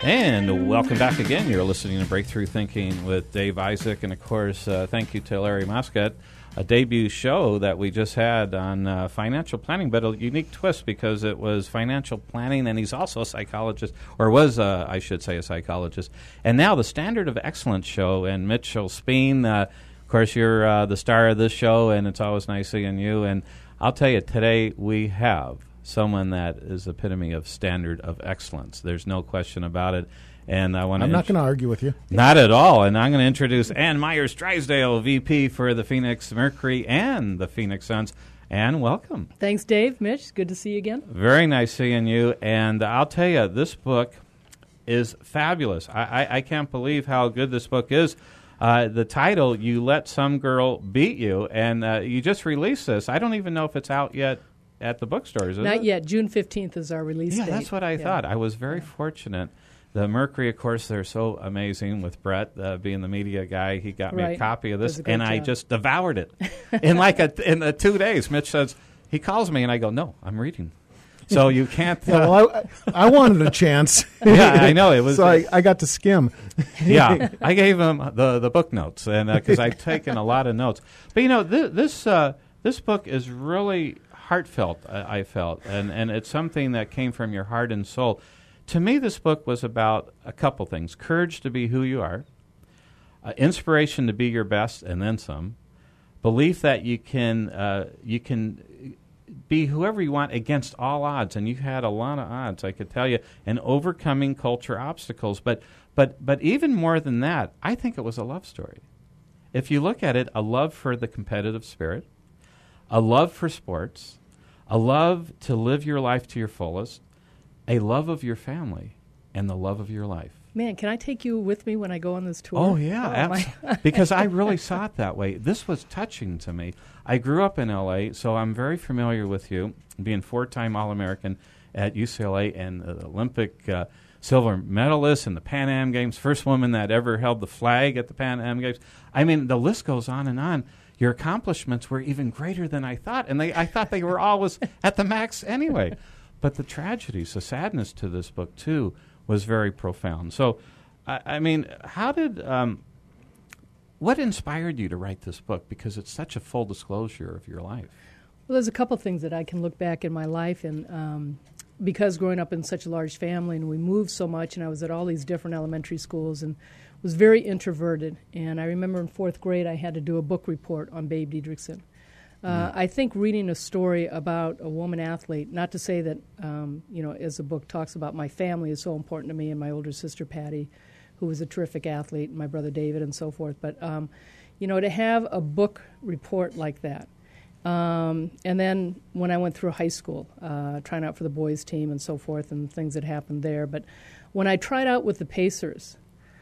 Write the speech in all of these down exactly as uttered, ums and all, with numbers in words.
And welcome back again. You're listening to Breakthrough Thinking with Dave Isaac. And, of course, uh, thank you to Larry Muscat, a debut show that we just had on uh, financial planning, but a unique twist because it was financial planning, and he's also a psychologist, or was, uh, I should say, a psychologist. And now the Standard of Excellence show, and Mitchell Speen, uh, of course, you're uh, the star of this show, and it's always nice seeing you. And I'll tell you, today we have someone that is the epitome of standard of excellence. There's no question about it. And I want to. I'm not going to argue with you. Not at all. And I'm going to introduce Ann Myers Drysdale, V P for the Phoenix Mercury and the Phoenix Suns. Ann, welcome. Thanks, Dave. Mitch, good to see you again. Very nice seeing you. And I'll tell you, this book is fabulous. I, I, I can't believe how good this book is. Uh, the title, You Let Some Girl Beat You, and uh, you just released this. I don't even know if it's out yet at the bookstores, is Not it? yet. June fifteenth is our release yeah, date. That's what I yeah. thought. I was very yeah. fortunate. The Mercury, of course, they're so amazing with Brett uh, being the media guy. He got right. me a copy of this, a and job. I just devoured it. in like a, in the two days, Mitch says, he calls me, and I go, no, I'm reading. So you can't. Uh, yeah, well, I, I wanted a chance. yeah, I know. It was. So I, I got to skim. yeah, I gave him the, the book notes, and because uh, I've taken a lot of notes. But, you know, th- this uh, this book is really heartfelt, I, I felt, and, and it's something that came from your heart and soul. To me, this book was about a couple things: courage to be who you are, uh, inspiration to be your best, and then some, belief that you can uh, you can be whoever you want against all odds, and you had a lot of odds, I could tell you, and overcoming culture obstacles. But but but even more than that, I think it was a love story. If you look at it, a love for the competitive spirit, a love for sports, a love to live your life to your fullest, a love of your family, and the love of your life. Man, can I take you with me when I go on this tour? Oh, yeah, oh, abs- because I really saw it that way. This was touching to me. I grew up in L A, so I'm very familiar with you, being four-time All-American at U C L A and the Olympic uh, silver medalist in the Pan Am Games, first woman that ever held the flag at the Pan Am Games. I mean, the list goes on and on. Your accomplishments were even greater than I thought, and they I thought they were always at the max anyway. But the tragedies, the sadness to this book, too, was very profound. So, I, I mean, how did, um, what inspired you to write this book? Because it's such a full disclosure of your life. Well, there's a couple things that I can look back in my life, and um, because growing up in such a large family, and we moved so much, and I was at all these different elementary schools, and was very introverted. And I remember in fourth grade, I had to do a book report on Babe Didrikson. Uh, mm. I think reading a story about a woman athlete, not to say that, um, you know, as the book talks about, my family is so important to me, and my older sister, Patty, who was a terrific athlete, and my brother David, and so forth. But, um, you know, to have a book report like that. Um, and then when I went through high school, uh, trying out for the boys' team and so forth, and things that happened there. But when I tried out with the Pacers,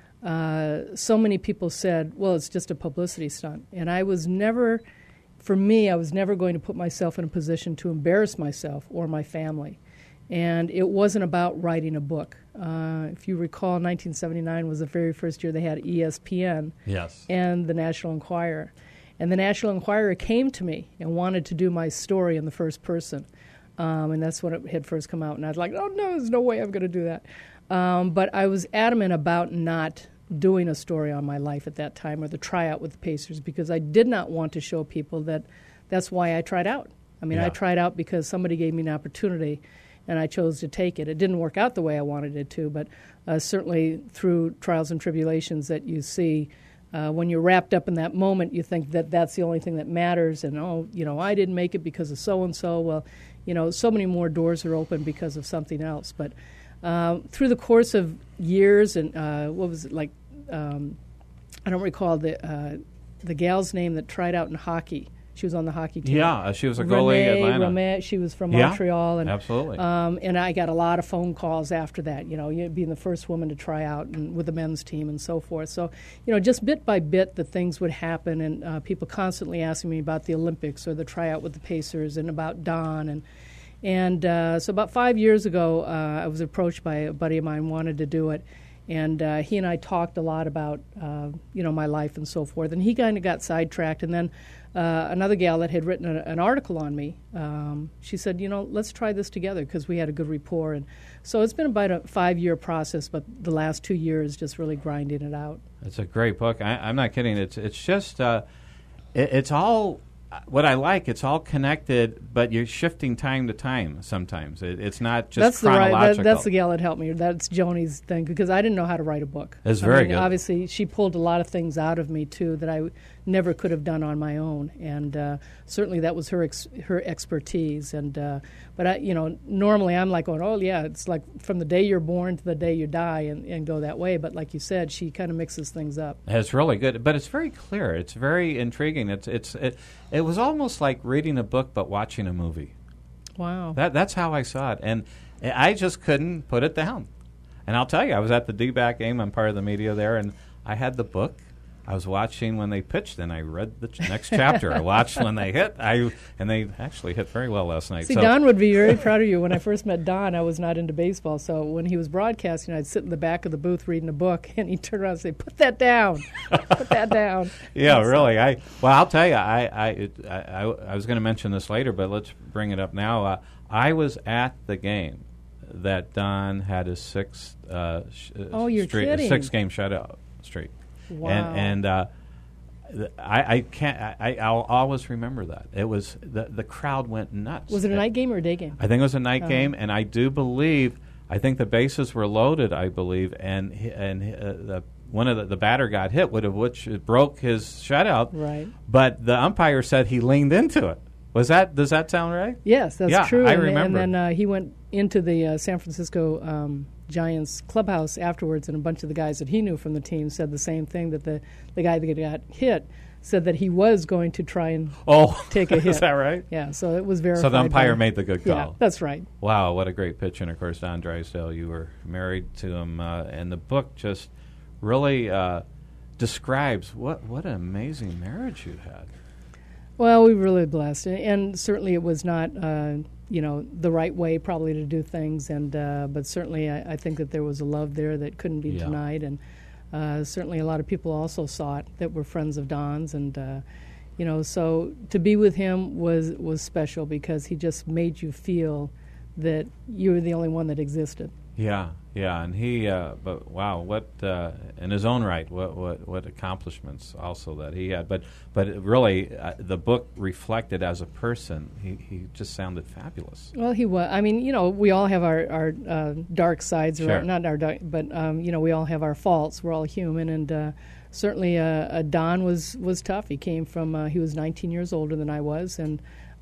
uh, so many people said, well, it's just a publicity stunt. And I was never... For me, I was never going to put myself in a position to embarrass myself or my family. And it wasn't about writing a book. Uh, if you recall, nineteen seventy-nine was the very first year they had E S P N yes. and the National Enquirer. And the National Enquirer came to me and wanted to do my story in the first person. Um, and that's when it had first come out. And I was like, oh, no, there's no way I'm going to do that. Um, but I was adamant about not doing a story on my life at that time, or the tryout with the Pacers, because I did not want to show people that that's why I tried out. I mean, yeah. I tried out because somebody gave me an opportunity, and I chose to take it. It didn't work out the way I wanted it to, but uh, certainly through trials and tribulations that you see, uh, when you're wrapped up in that moment, you think that that's the only thing that matters, and, oh, you know, I didn't make it because of so-and-so. Well, you know, so many more doors are open because of something else. But Uh, through the course of years, and uh, what was it like? Um, I don't recall the uh, the gal's name that tried out in hockey. She was on the hockey team. Yeah, uh, she was a goalie Renee at Atlanta. Romette, she was from yeah, Montreal, and absolutely. Um, and I got a lot of phone calls after that. You know, you being the first woman to try out and with the men's team and so forth. So, you know, just bit by bit, the things would happen, and uh, people constantly asking me about the Olympics or the tryout with the Pacers and about Don and. And uh, so about five years ago, uh, I was approached by a buddy of mine, wanted to do it, and uh, he and I talked a lot about, uh, you know, my life and so forth. And he kind of got sidetracked, and then uh, another gal that had written a, an article on me, um, she said, you know, let's try this together because we had a good rapport. And so it's been about a five-year process, but the last two years just really grinding it out. It's a great book. I, I'm not kidding. It's it's just uh, it, it's all what I like. It's all connected, but you're shifting time to time. Sometimes it, it's not just that's chronological. The right, that, that's the gal that helped me. That's Joni's thing because I didn't know how to write a book. It's I very mean, good. Obviously, she pulled a lot of things out of me too that I w- never could have done on my own, and uh, certainly that was her ex- her expertise. And uh, but I, you know, normally I'm like going, oh yeah, it's like from the day you're born to the day you die, and, and go that way. But like you said, she kind of mixes things up. It's really good, but it's very clear. It's very intriguing. It's it's it, it was almost like reading a book but watching a movie. Wow. That that's how I saw it, and I just couldn't put it down. And I'll tell you, I was at the D-back game. I'm part of the media there, and I had the book. I was watching when they pitched, and I read the ch- next chapter. I watched when they hit, I and they actually hit very well last night. See, so. Don would be very proud of you. When I first met Don, I was not into baseball, so when he was broadcasting, I'd sit in the back of the booth reading a book, and he'd turn around and say, "Put that down, put that down." Yeah, really. I well, I'll tell you, I I it, I, I, I was going to mention this later, but let's bring it up now. Uh, I was at the game that Don had his sixth uh, sh- oh, you're streak, kidding. six game shutout streak. Wow. And, and uh, th- I, I can't. I, I'll always remember that. It was the the crowd went nuts. Was it a it, night game or a day game? I think it was a night Oh. game, and I do believe. I think the bases were loaded. I believe, and he- and uh, the, one of the, the batter got hit, would have which broke his shutout. Right. But the umpire said he leaned into it. Was that? Does that sound right? Yes, that's Yeah, true. I and, remember. And then uh, he went into the uh, San Francisco um, Giants clubhouse afterwards, and a bunch of the guys that he knew from the team said the same thing, that the, the guy that got hit said that he was going to try and Oh, take a hit. Is that right? Yeah, so it was verified. So the umpire by- made the good call. Yeah, that's right. Wow, what a great pitch. And, of course, Don Drysdale, you were married to him. Uh, and the book just really uh, describes what, what an amazing marriage you had. Well, we were really blessed, and, and certainly it was not, uh, you know, the right way probably to do things, and uh, but certainly I, I think that there was a love there that couldn't be Yeah. denied, and uh, certainly a lot of people also saw it that were friends of Don's, and uh, you know, so to be with him was was special because he just made you feel that you were the only one that existed. Yeah, yeah, and he, uh, but wow, what uh, in his own right, what, what what accomplishments also that he had. But but it really, uh, the book reflected as a person. He he just sounded fabulous. Well, he was. I mean, you know, we all have our our uh, dark sides, Sure. or not our dark, but um, you know, we all have our faults. We're all human, and uh, certainly, uh, uh, Don was was tough. He came from. Uh, he was nineteen years older than I was, and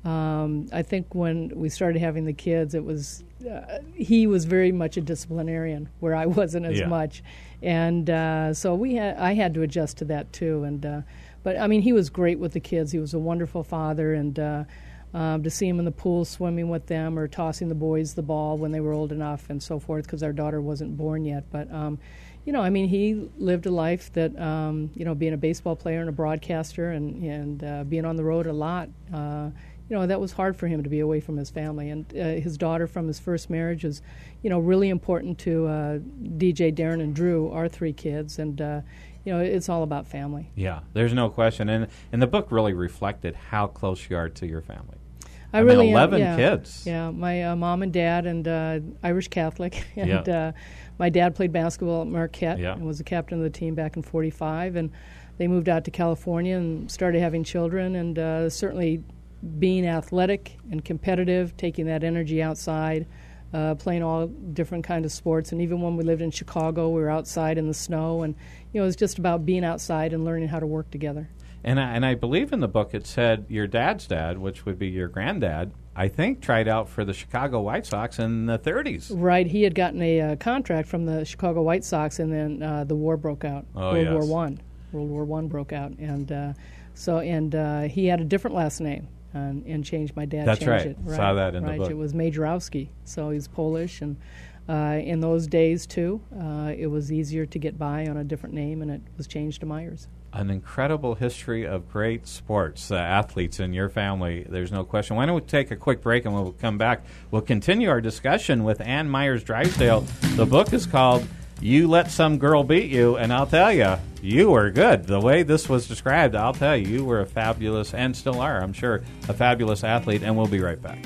um, I think when we started having the kids, it was. Uh, he was very much a disciplinarian, where I wasn't as Yeah. much, and uh, so we had. I had to adjust to that too, and uh, but I mean, he was great with the kids. He was a wonderful father, and uh, um, to see him in the pool swimming with them or tossing the boys the ball when they were old enough and so forth, because our daughter wasn't born yet. But um, you know, I mean, he lived a life that um, you know, being a baseball player and a broadcaster, and and uh, being on the road a lot. Uh, You know, that was hard for him to be away from his family. And uh, his daughter from his first marriage is, you know, really important to uh, D J, Darren, and Drew, our three kids. And, uh, you know, it's all about family. Yeah, there's no question. And and the book really reflected how close you are to your family. I, I mean, really am, eleven yeah. kids. Yeah, my uh, mom and dad and uh, Irish Catholic. And Yeah. uh, my dad played basketball at Marquette Yeah. and was the captain of the team back in forty-five. And they moved out to California and started having children. And uh, certainly being athletic and competitive, taking that energy outside, uh, playing all different kinds of sports. And even when we lived in Chicago, we were outside in the snow. And, you know, it was just about being outside and learning how to work together. And I, and I believe in the book it said your dad's dad, which would be your granddad, I think tried out for the Chicago White Sox in the thirties. Right. He had gotten a uh, contract from the Chicago White Sox, and then uh, the war broke out. Oh, World yes. War One. World War One broke out. And uh, so, and uh, he had a different last name. And, and changed my dad. That's changed right. It. Saw that in the right. book. It was Majorowski, so he's Polish, and uh, in those days too, uh, it was easier to get by on a different name, and it was changed to Myers. An incredible history of great sports uh, athletes in your family. There's no question. Why don't we take a quick break, and we'll come back. We'll continue our discussion with Ann Myers Drysdale. The book is called You Let Some Girl Beat You, and I'll tell you, you were good. The way this was described, I'll tell you, you were a fabulous, and still are, I'm sure, a fabulous athlete, and we'll be right back.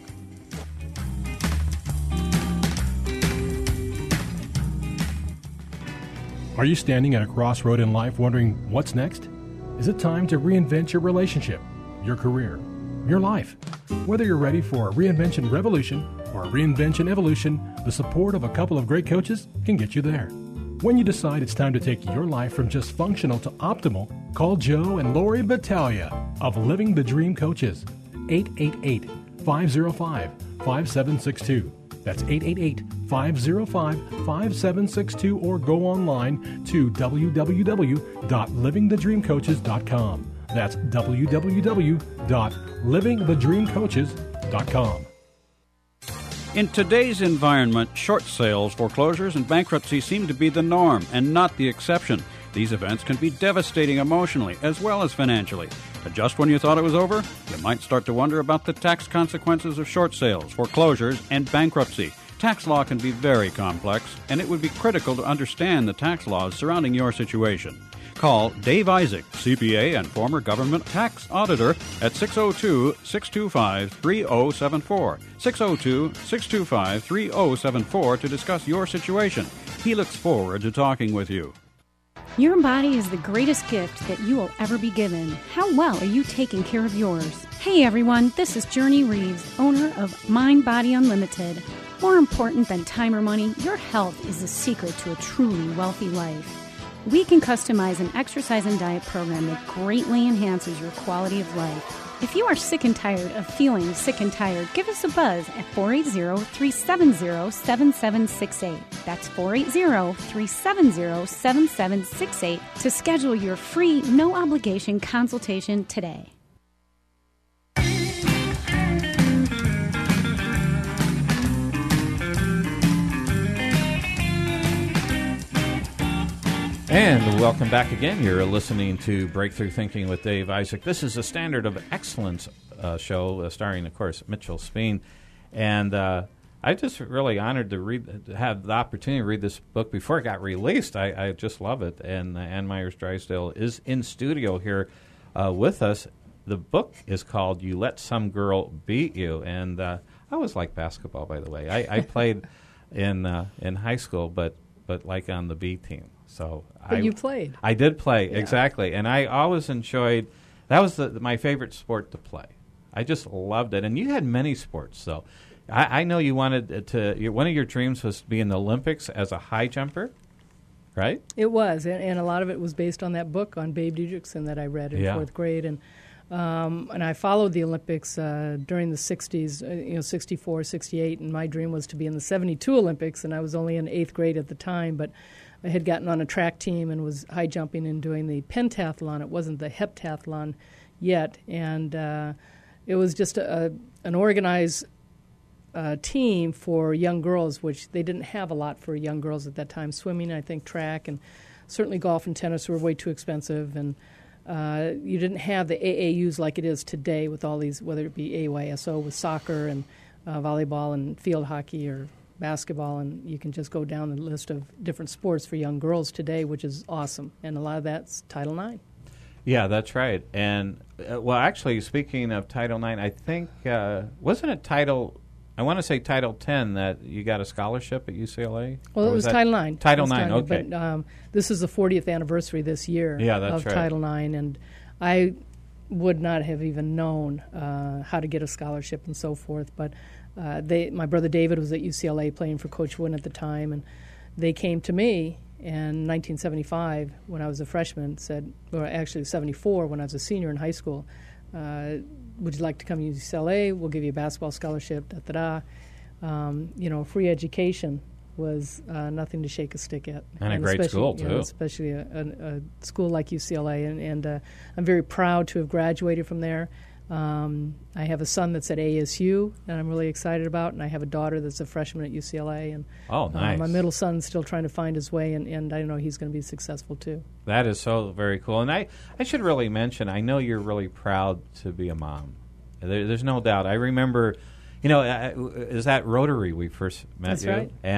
Are you standing at a crossroad in life wondering what's next? Is it time to reinvent your relationship, your career, your life? Whether you're ready for a reinvention revolution or a reinvention evolution, the support of a couple of great coaches can get you there. When you decide it's time to take your life from just functional to optimal, call Joe and Lori Battaglia of Living the Dream Coaches, eight eight eight, five oh five, five seven six two. That's eight eight eight, five oh five, five seven six two, or go online to w w w dot living the dream coaches dot com. That's w w w dot living the dream coaches dot com. In today's environment, short sales, foreclosures, and bankruptcy seem to be the norm and not the exception. These events can be devastating emotionally as well as financially. But just when you thought it was over, you might start to wonder about the tax consequences of short sales, foreclosures, and bankruptcy. Tax law can be very complex, and it would be critical to understand the tax laws surrounding your situation. Call Dave Isaac, C P A and former government tax auditor, at six oh two, six two five, three oh seven four, six oh two, six two five, three oh seven four to discuss your situation. He looks forward to talking with you. Your body is the greatest gift that you will ever be given. How well are you taking care of yours? Hey everyone, this is Journey Reeves, owner of Mind Body Unlimited. More important than time or money, your health is the secret to a truly wealthy life. We can customize an exercise and diet program that greatly enhances your quality of life. If you are sick and tired of feeling sick and tired, give us a buzz at four eight zero, three seven zero, seven seven six eight. That's four eight zero, three seven zero, seven seven six eight to schedule your free, no-obligation consultation today. And welcome back again. You're listening to Breakthrough Thinking with Dave Isaac. This is a Standard of Excellence uh, show uh, starring, of course, Mitchell Speen. And uh, I'm just really honored to read, to have the opportunity to read this book before it got released. I, I just love it. And uh, Ann Myers Drysdale is in studio here uh, with us. The book is called You Let Some Girl Beat You. And uh, I always liked basketball, by the way. I, I played in uh, in high school, but but like on the B team. So but I, you played. I did play, Yeah. exactly. And I always enjoyed, that was the, my favorite sport to play. I just loved it. And you had many sports, so I, I know you wanted to, your, one of your dreams was to be in the Olympics as a high jumper, right? It was, and, and a lot of it was based on that book on Babe Didrikson that I read in Yeah. fourth grade. And um, and I followed the Olympics uh, during the sixties, uh, you know, sixty-four, sixty-eight, and my dream was to be in the seventy-two Olympics, and I was only in eighth grade at the time, but I had gotten on a track team and was high jumping and doing the pentathlon. It wasn't the heptathlon yet, and uh, it was just a, a, an organized uh, team for young girls, which they didn't have a lot for young girls at that time. Swimming, I think, track, and certainly golf and tennis were way too expensive, and uh, you didn't have the A A Us like it is today with all these, whether it be A Y S O with soccer and uh, volleyball and field hockey or basketball, and you can just go down the list of different sports for young girls today, which is awesome. And a lot of that's Title nine. Yeah, that's right. And, uh, well, actually, speaking of Title nine, I think, uh, wasn't it Title, I want to say Title ten that you got a scholarship at U C L A? Well, Or it was that- Title nine. Title It was nine, okay. But um, this is the fortieth anniversary this year Yeah, that's of right. Title nine, and I would not have even known uh, how to get a scholarship and so forth. But uh, they, my brother David was at U C L A playing for Coach Wynn at the time, and they came to me in nineteen seventy-five when I was a freshman, said, or actually seventy-four when I was a senior in high school, uh, would you like to come to U C L A? We'll give you a basketball scholarship, da-da-da. Um, you know, free education was uh, nothing to shake a stick at. And a great especially, school, you know, too. especially a, a, a school like U C L A. And, and uh, I'm very proud to have graduated from there. Um, I have a son that's at A S U that I'm really excited about, and I have a daughter that's a freshman at U C L A. And Oh, nice. uh, my middle son's still trying to find his way, and, and I know he's going to be successful, too. That is so very cool. And I, I should really mention, I know you're really proud to be a mom. There, there's no doubt. I remember, you know, uh, is that Rotary we first met That's you? right. And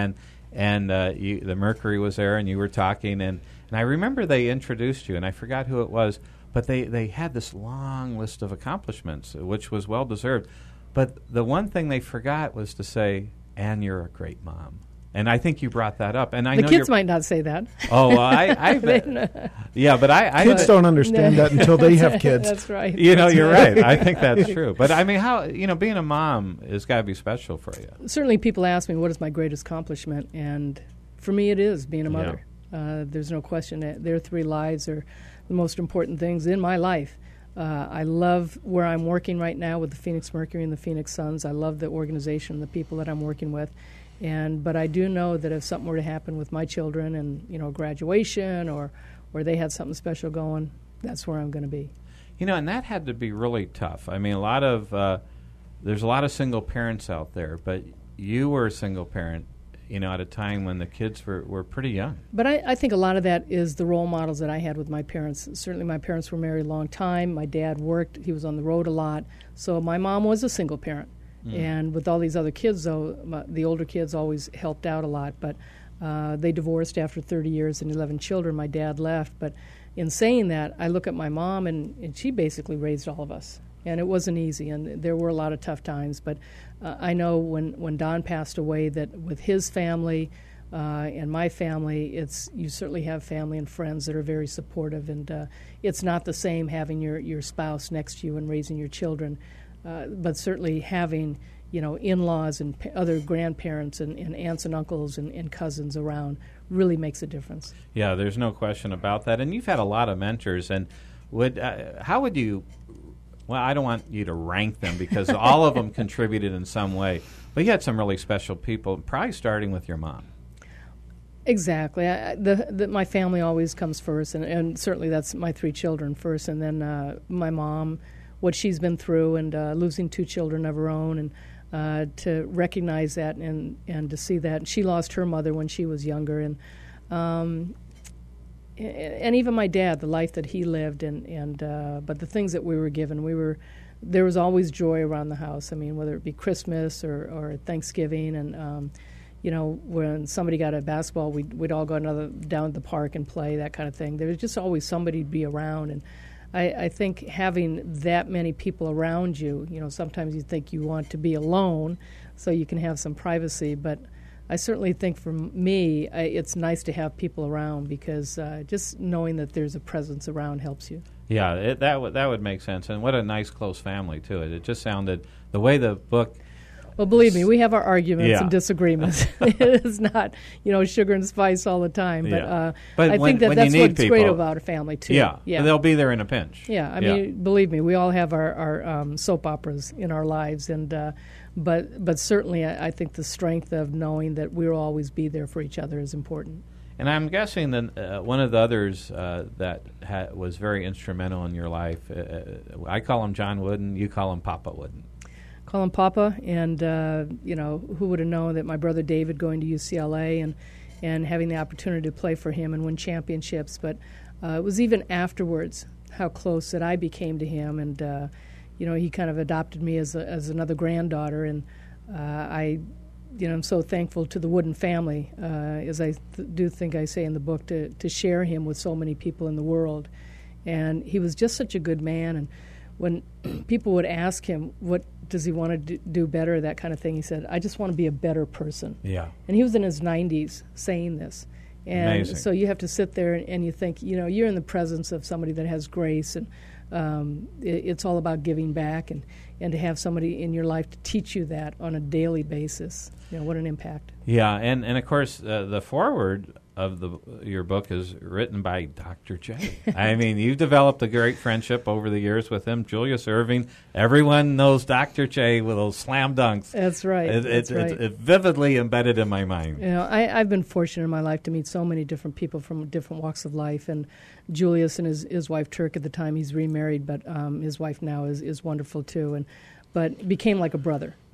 and uh, you, the Mercury was there, and you were talking, and, and I remember they introduced you, and I forgot who it was, but they, they had this long list of accomplishments, which was well-deserved. But the one thing they forgot was to say, and you're a great mom. And I think you brought that up. And I the know kids you're, might not say that. Oh, well, I, I yeah, but I, I kids but, don't understand that until they have kids. That's right. You know, that's you're right. right. I think that's true. But I mean, how you know, being a mom has got to be special for you. Certainly, people ask me what is my greatest accomplishment, and for me, it is being a mother. Yeah. Uh, there's no question that their three lives are the most important things in my life. Uh, I love where I'm working right now with the Phoenix Mercury and the Phoenix Suns. I love the organization, the people that I'm working with. And but I do know that if something were to happen with my children and, you know, graduation or, or they had something special going, that's where I'm going to be. You know, and that had to be really tough. I mean, a lot of uh, there's a lot of single parents out there, but you were a single parent, you know, at a time when the kids were, were pretty young. But I, I think a lot of that is the role models that I had with my parents. Certainly my parents were married a long time. My dad worked. He was on the road a lot. So my mom was a single parent. Mm. And with all these other kids, though, my, the older kids always helped out a lot. But uh, they divorced after thirty years and eleven children. My dad left. But in saying that, I look at my mom, and, and she basically raised all of us. And it wasn't easy, and there were a lot of tough times. But uh, I know when, when Don passed away that with his family uh, and my family, it's you certainly have family and friends that are very supportive. And uh, it's not the same having your, your spouse next to you and raising your children. Uh, but certainly having, you know, in-laws and p- other grandparents and, and aunts and uncles and, and cousins around really makes a difference. Yeah, there's no question about that. And you've had a lot of mentors. And would uh, how would you? Well, I don't want you to rank them because all of them contributed in some way. But you had some really special people, probably starting with your mom. Exactly. I, the, the, my family always comes first, and, and certainly that's my three children first, and then uh, my mom, what she's been through, and uh, losing two children of her own, and uh, to recognize that and, and to see that. She lost her mother when she was younger, and um, and even my dad, the life that he lived, and and uh, but the things that we were given, we were there was always joy around the house. I mean, whether it be Christmas or, or Thanksgiving, and um, you know, when somebody got a basketball, we'd we'd all go another down to the park and play, that kind of thing. There was just always somebody to be around, and I, I think having that many people around you, you know, sometimes you think you want to be alone so you can have some privacy, but I certainly think for me, I, it's nice to have people around because uh, just knowing that there's a presence around helps you. Yeah, it, that would that would make sense, and what a nice close family too. It, it just sounded the way the book. Well, believe me, we have our arguments yeah. and disagreements. It is not, you know, sugar and spice all the time. But, yeah. uh, but I when, think that when that's you need what's people, great about a family too. Yeah, yeah. they'll be there in a pinch. Yeah, I yeah. mean, believe me, we all have our, our um, soap operas in our lives, and uh, but but certainly, I, I think the strength of knowing that we'll always be there for each other is important. And I'm guessing that uh, one of the others uh, that ha- was very instrumental in your life, uh, I call him John Wooden, you call him Papa Wooden. Call him Papa, and uh, you know, who would have known that my brother David going to U C L A and and having the opportunity to play for him and win championships. But uh, it was even afterwards how close that I became to him, and uh, you know, he kind of adopted me as a, as another granddaughter, and uh, I, you know, I'm so thankful to the Wooden family, uh, as I th- do think I say in the book, to to share him with so many people in the world, and he was just such a good man. And when people would ask him, what does he want to do better, that kind of thing, he said, I just want to be a better person. Yeah. And he was in his nineties saying this. And Amazing. So you have to sit there and, and you think, you know, you're in the presence of somebody that has grace, and um, it, it's all about giving back, and, and to have somebody in your life to teach you that on a daily basis. You know, what an impact. Yeah, and, and of course, uh, the foreword of the your book is written by Doctor J. I mean, you've developed a great friendship over the years with him. Julius Erving, everyone knows Doctor J with those slam dunks. That's right. It, That's it, right. It's it vividly embedded in my mind. You know, I, I've been fortunate in my life to meet so many different people from different walks of life, and Julius and his, his wife Turk, at the time he's remarried, but um, his wife now is, is wonderful too, and but became like a brother.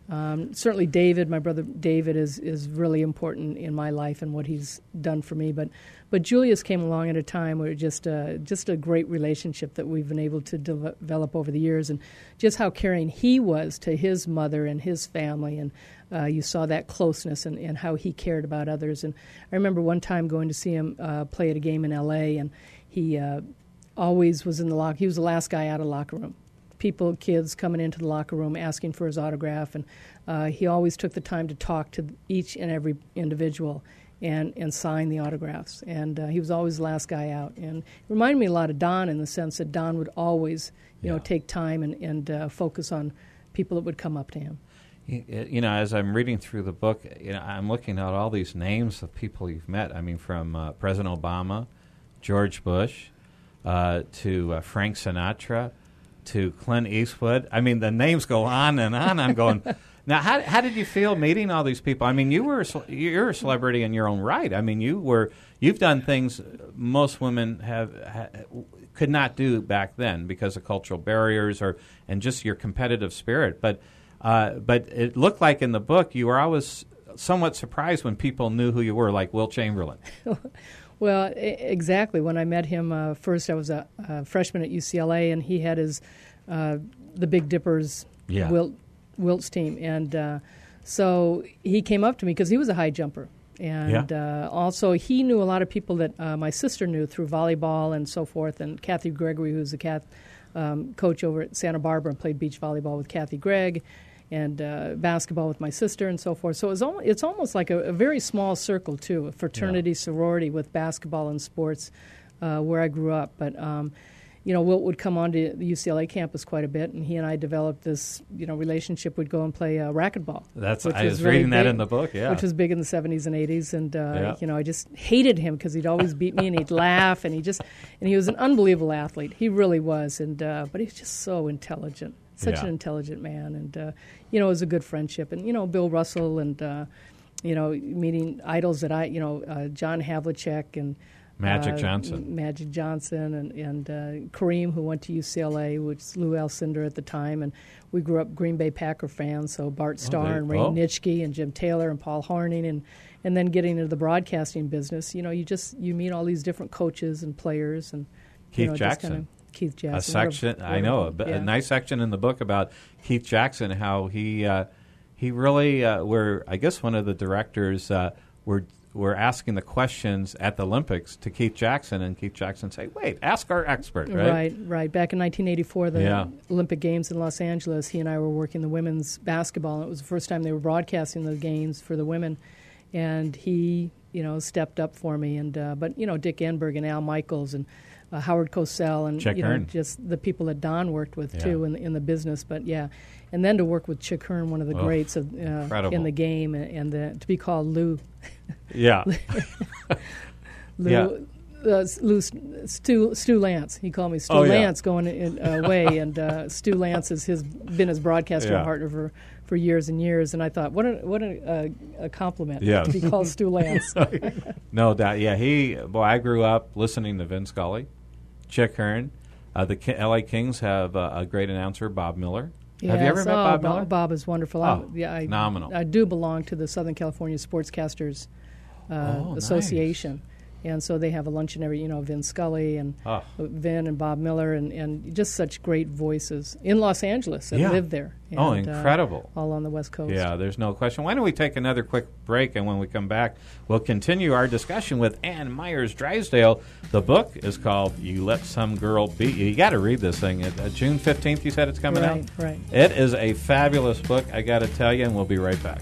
Um, certainly David, my brother David, is is really important in my life and what he's done for me. But but Julius came along at a time where just uh, just a great relationship that we've been able to de- develop over the years, and just how caring he was to his mother and his family, and uh, you saw that closeness and, and how he cared about others. And I remember one time going to see him uh, play at a game in L A, and he uh, always was in the locker. He was the last guy out of the locker room. People, kids coming into the locker room asking for his autograph, and uh, he always took the time to talk to each and every individual and, and sign the autographs. And uh, he was always the last guy out. And it reminded me a lot of Don in the sense that Don would always, you yeah. know, take time and, and uh, focus on people that would come up to him. You know, as I'm reading through the book, you know, I'm looking at all these names of people you've met. I mean, from uh, President Obama, George Bush, uh, to uh, Frank Sinatra, to Clint Eastwood. I mean, the names go on and on. I'm going, now, how how did you feel meeting all these people? I mean, you were a, you're a celebrity in your own right. I mean, you were you've done things most women have ha, could not do back then because of cultural barriers or and just your competitive spirit. But uh, but it looked like in the book you were always somewhat surprised when people knew who you were, like Wilt Chamberlain. Well, exactly. When I met him uh, first, I was a, a freshman at U C L A, and he had his uh, the Big Dippers, yeah. Wilt, Wilt's team, and uh, so he came up to me because he was a high jumper, and yeah. uh, also he knew a lot of people that uh, my sister knew through volleyball and so forth. And Kathy Gregory, who's a Kath, um, coach over at Santa Barbara, and played beach volleyball with Kathy Gregg, and uh, basketball with my sister and so forth. So it was al- it's almost like a, a very small circle, too, a fraternity, yeah. sorority with basketball and sports uh, where I grew up. But, um, you know, Wilt would come onto the U C L A campus quite a bit, and he and I developed this, you know, relationship. We'd go and play uh, racquetball. That's I was, was reading really that big, in the book, yeah. Which was big in the seventies and eighties. And, uh, yeah. you know, I just hated him because he'd always beat me, and he'd laugh, and he just – and he was an unbelievable athlete. He really was. And uh, but he was just so intelligent. Such yeah. an intelligent man, and uh, you know, it was a good friendship. And you know, Bill Russell, and uh, you know, meeting idols that I, you know, uh, John Havlicek and Magic uh, Johnson, Magic Johnson, and and uh, Kareem, who went to U C L A, which was Lou Alcindor at the time, and we grew up Green Bay Packer fans. So Bart Starr oh, and Ray oh. Nitschke and Jim Taylor and Paul Horning, and and then getting into the broadcasting business. You know, you just you meet all these different coaches and players, and Keith you know, Jackson. Just kind of, Keith Jackson. A section, what a, what I know, a, a, yeah. a nice section in the book about Keith Jackson, how he uh, he really, uh, were, I guess one of the directors uh, were were asking the questions at the Olympics to Keith Jackson, and Keith Jackson say, wait, ask our expert, right? Right, right. Back in nineteen eighty-four, the yeah. Olympic Games in Los Angeles, he and I were working the women's basketball, and it was the first time they were broadcasting the games for the women, and he, you know, stepped up for me, and uh, but, you know, Dick Enberg and Al Michaels and Uh, Howard Cosell and Chick you know Hearn. just the people that Don worked with yeah. too in the, in the business, but yeah, and then to work with Chick Hearn, one of the oh, greats of, uh, in the game, and, and the, to be called Lou, yeah, Lou, yeah. Uh, Lou Stu Stu Lance. He called me Stu oh, Lance yeah. going in, uh, away, and uh, Stu Lance has his been his broadcaster yeah. partner for, for years and years, and I thought what a what a, uh, a compliment yes. to be called Stu Lance. No doubt, yeah. He boy, I grew up listening to Vin Scully. Chick Hearn. Uh, the K- L A Kings have uh, a great announcer, Bob Miller. Yes. Have you ever met oh, Bob Bob Miller? Bob is wonderful. Oh, I, yeah, I, phenomenal. I do belong to the Southern California Sportscasters uh, oh, Association. Nice. And so they have a luncheon every, you know, Vin Scully and oh. Vin and Bob Miller and, and just such great voices in Los Angeles that yeah. live there. And, oh, incredible. Uh, all on the West Coast. Yeah, there's no question. Why don't we take another quick break, and when we come back, we'll continue our discussion with Ann Myers Drysdale. The book is called You Let Some Girl Beat You. You got to read this thing. Uh, June fifteenth, you said it's coming right, out? Right, right. It is a fabulous book, I got to tell you, and we'll be right back.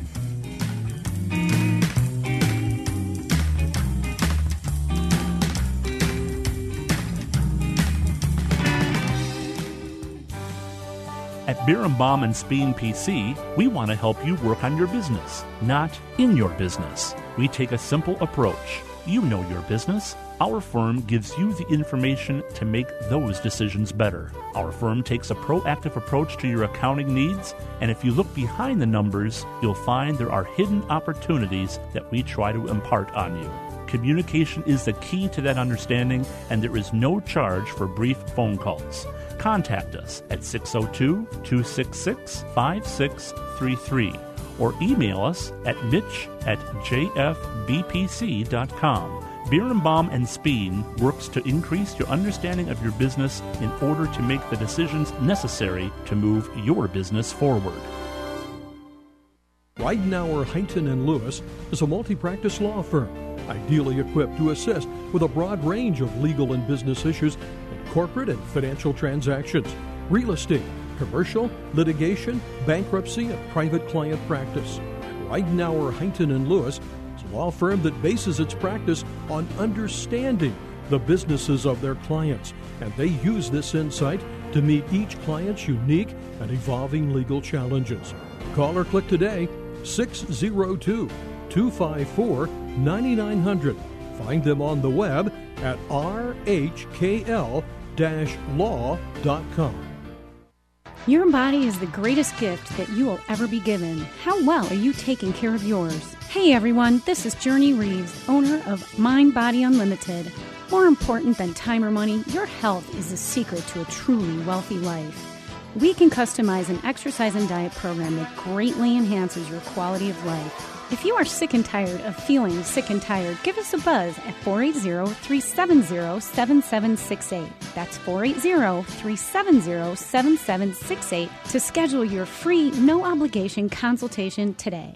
At Birnbaum and Speen P C, we want to help you work on your business, not in your business. We take a simple approach. You know your business. Our firm gives you the information to make those decisions better. Our firm takes a proactive approach to your accounting needs, and if you look behind the numbers, you'll find there are hidden opportunities that we try to impart on you. Communication is the key to that understanding, and there is no charge for brief phone calls. Contact us at six oh two, two six six, five six three three or email us at mitch at j f b p c dot com. Birnbaum and Speen works to increase your understanding of your business in order to make the decisions necessary to move your business forward. Ridenour, Huntington and Lewis is a multi-practice law firm, ideally equipped to assist with a broad range of legal and business issues in corporate and financial transactions, real estate, commercial, litigation, bankruptcy, and private client practice. Ridenour, Huntington and Lewis is a law firm that bases its practice on understanding the businesses of their clients, and they use this insight to meet each client's unique and evolving legal challenges. Call or click today, six oh two, two five four, nine nine hundred. Find them on the web at r h k l dash law dot com. Your body is the greatest gift that you will ever be given. How well are you taking care of yours? Hey everyone, this is Journey Reeves, owner of Mind Body Unlimited. More important than time or money, your health is the secret to a truly wealthy life. We can customize an exercise and diet program that greatly enhances your quality of life. If you are sick and tired of feeling sick and tired, give us a buzz at four eight zero, three seven zero, seven seven six eight. That's four eight zero, three seven zero, seven seven six eight to schedule your free, no-obligation consultation today.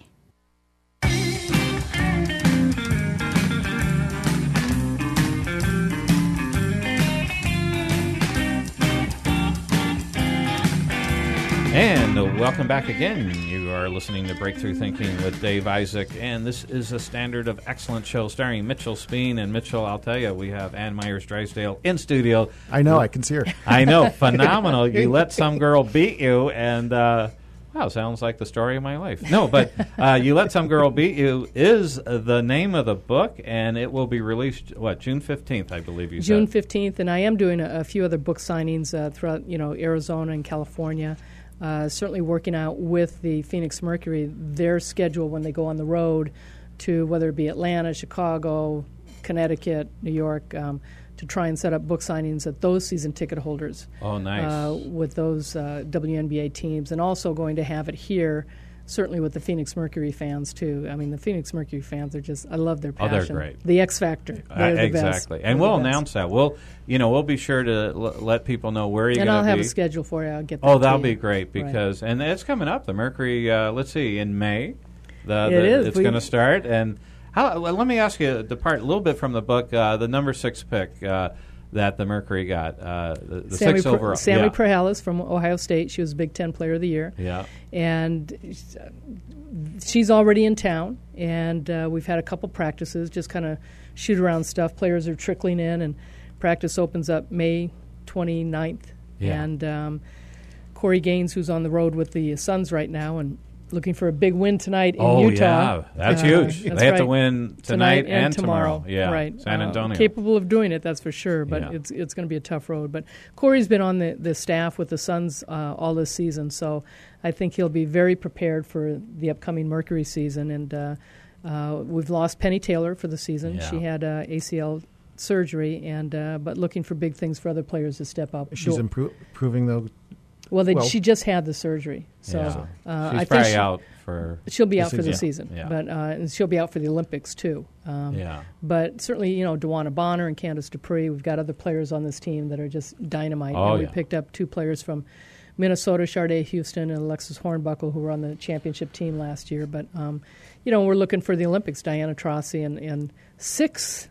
And welcome back again. You are listening to Breakthrough Thinking with Dave Isaac, and this is a Standard of Excellence show starring Mitchell Speen. And Mitchell, I'll tell you, we have Ann Myers-Drysdale in studio. I know, I can see her. I know, phenomenal. You let some girl beat you, and uh, wow, sounds like the story of my life. No, but uh, You Let Some Girl Beat You is the name of the book, and it will be released, what, June fifteenth, I believe you said? June fifteenth, and I am doing a, a few other book signings uh, throughout, you know, Arizona and California. Uh, certainly working out with the Phoenix Mercury, their schedule when they go on the road to whether it be Atlanta, Chicago, Connecticut, New York, um, to try and set up book signings at those season ticket holders. Oh, nice. Uh, with those uh, W N B A teams, and also going to have it here, certainly with the Phoenix Mercury fans, too. I mean, the Phoenix Mercury fans are just, I love their passion. Oh, they're great. The X Factor. They're Uh, the exactly. best. And They're we'll the best. announce that. We'll, you know, we'll be sure to l- let people know where you're going And to be. I'll have a schedule for you. I'll get that Oh, to that'll you. be great because, Right. and it's coming up. The Mercury, uh, let's see, in May, the, It the, is. it's We- going to start. And how? Well, let me ask you, depart a little bit from the book. Uh, the number six pick uh, that the Mercury got, uh, the, the Sammy six Pro- overall. Sammy yeah. Perhalis from Ohio State. She was Big Ten Player of the Year. Yeah. And uh, she's already in town, and uh, we've had a couple practices, just kind of shoot-around stuff. Players are trickling in, and practice opens up May twenty-ninth. Yeah. And um, Corey Gaines, who's on the road with the Suns right now and looking for a big win tonight in Oh, Utah. yeah. That's Uh, huge. that's They have to right. win tonight, and, and tomorrow. Yeah. Right. San Uh, Antonio. capable of doing it, that's for sure, but Yeah. it's it's going to be a tough road. But Corey's been on the, the staff with the Suns uh, all this season, so I think he'll be very prepared for the upcoming Mercury season. And uh, uh, we've lost Penny Taylor for the season. Yeah. She had uh, A C L surgery, and uh, but looking for big things for other players to step up. She's Do- impro- improving, though. well, they, well- she just had the surgery, so Yeah. uh, She's I think probably she, out for. she'll be the out for the season. season. Yeah. But uh, and she'll be out for the Olympics too. Um, Yeah. But certainly, you know, DeWanna Bonner and Candace Dupree, we've got other players on this team that are just dynamite. Oh, and we yeah. picked up two players from Minnesota, Sharday Houston and Alexis Hornbuckle, who were on the championship team last year. But, um, you know, we're looking for the Olympics, Diana Taurasi and, and six